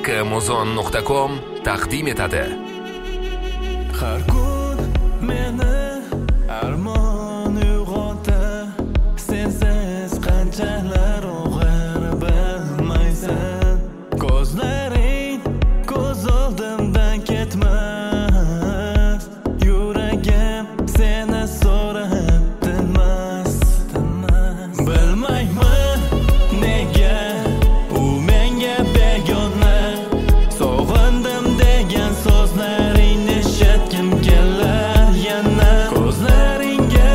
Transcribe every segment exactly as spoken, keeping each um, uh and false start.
Kmuzon nuqta com taqdim etadi. Har kun meni armon uyg'otar, sensiz qanchalar og'ir bilmaysan. Ko'zlaring ko'z oldimdan ketmas, yuragim seni so'rab tinmas. Bilmayman nega u menga begona, sog'indim degan so'zlaringni eshitgim kelar yana. Ko'zlaringga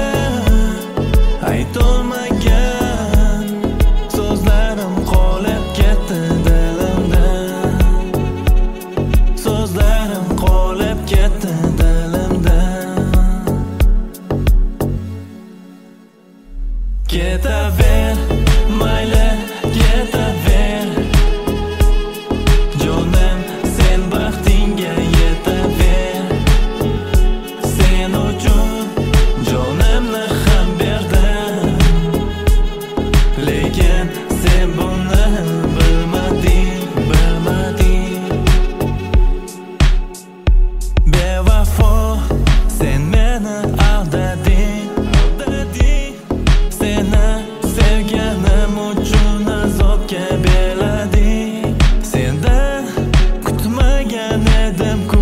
aytolmagan so'zlarim qolib ketdi dilimda, so'zlarim qolib ketdi dilimda. Ketaver, mayli ketaver, jonim sen baxtingga yetaver. Sen uchun jonimni ham berdim, lekin sen buni bilmading, bilmading. Bevafo, sen meni aldading, aldading. Seni sevganim uchun azobga belading. Sendan kutmagan edim-ku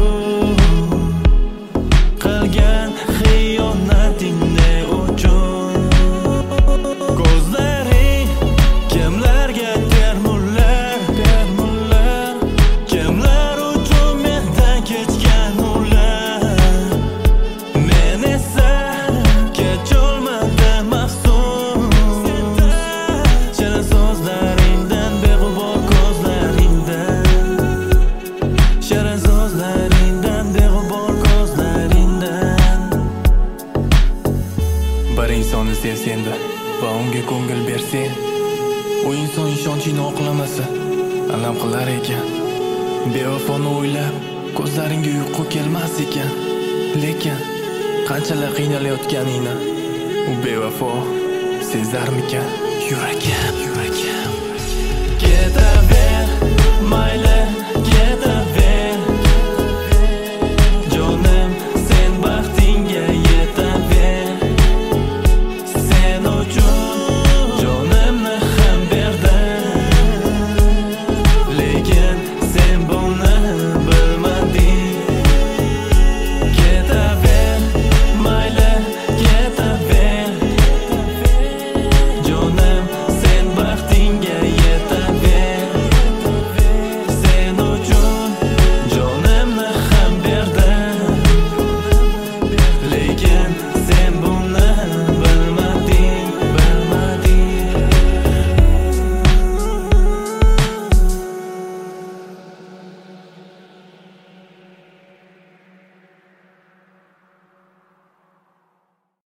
qilgan xiyonating ne uchun. Ko'zlaring kimlarga termullar, termullar. Kimlar uchun mendan kechgan ular. Men esa kecholmadim afsus. Shirin so'zlaringdan, beg'ubor ko'zlaringdan, shirin so'zlaringdan, beg'ubor ko'zlaringdan. Bir insonni sevsang-da va unga ko'ngil bersang, u inson ishonchingni oqlamasa alam qilar ekan. Bevafoni o'ylab ko'zlaringga uyqu kelmas ekan, lekin qanchalar qiynalayotganingni u bevafo sezarmikan? Yuragim, yuragim